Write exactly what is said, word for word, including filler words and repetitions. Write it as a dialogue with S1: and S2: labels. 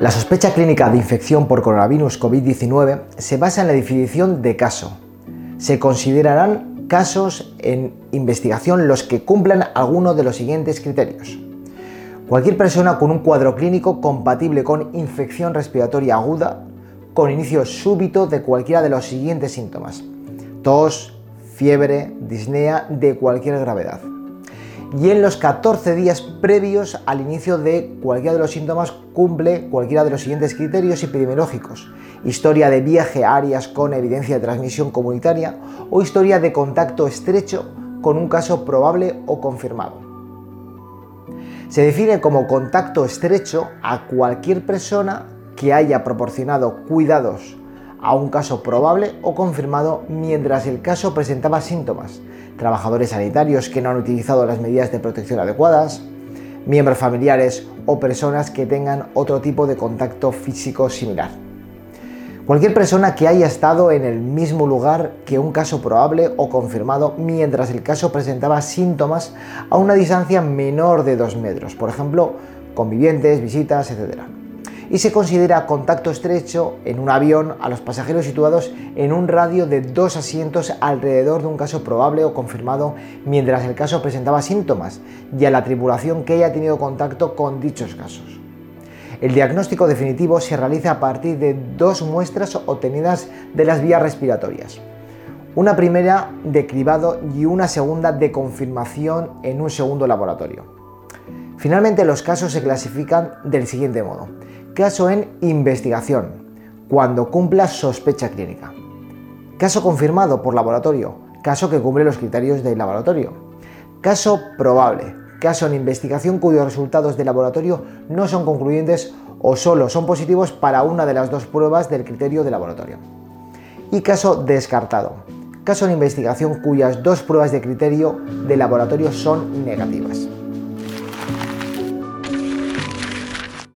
S1: La sospecha clínica de infección por coronavirus COVID diecinueve se basa en la definición de caso. Se considerarán casos en investigación los que cumplan alguno de los siguientes criterios. Cualquier persona con un cuadro clínico compatible con infección respiratoria aguda, con inicio súbito de cualquiera de los siguientes síntomas: tos, fiebre, disnea de cualquier gravedad. Y en los catorce días previos al inicio de cualquiera de los síntomas cumple cualquiera de los siguientes criterios epidemiológicos: historia de viaje a áreas con evidencia de transmisión comunitaria o historia de contacto estrecho con un caso probable o confirmado. Se define como contacto estrecho a cualquier persona que haya proporcionado cuidados a un caso probable o confirmado mientras el caso presentaba síntomas: trabajadores sanitarios que no han utilizado las medidas de protección adecuadas, miembros familiares o personas que tengan otro tipo de contacto físico similar. Cualquier persona que haya estado en el mismo lugar que un caso probable o confirmado mientras el caso presentaba síntomas a una distancia menor de dos metros, por ejemplo, convivientes, visitas, etcétera. Y se considera contacto estrecho en un avión a los pasajeros situados en un radio de dos asientos alrededor de un caso probable o confirmado mientras el caso presentaba síntomas, y a la tripulación que haya tenido contacto con dichos casos. El diagnóstico definitivo se realiza a partir de dos muestras obtenidas de las vías respiratorias. Una primera de cribado y una segunda de confirmación en un segundo laboratorio. Finalmente, los casos se clasifican del siguiente modo: caso en investigación, cuando cumpla sospecha clínica; caso confirmado por laboratorio, caso que cumple los criterios del laboratorio; caso probable, caso en investigación cuyos resultados de laboratorio no son concluyentes o solo son positivos para una de las dos pruebas del criterio de laboratorio; y caso descartado, caso en investigación cuyas dos pruebas de criterio de laboratorio son negativas.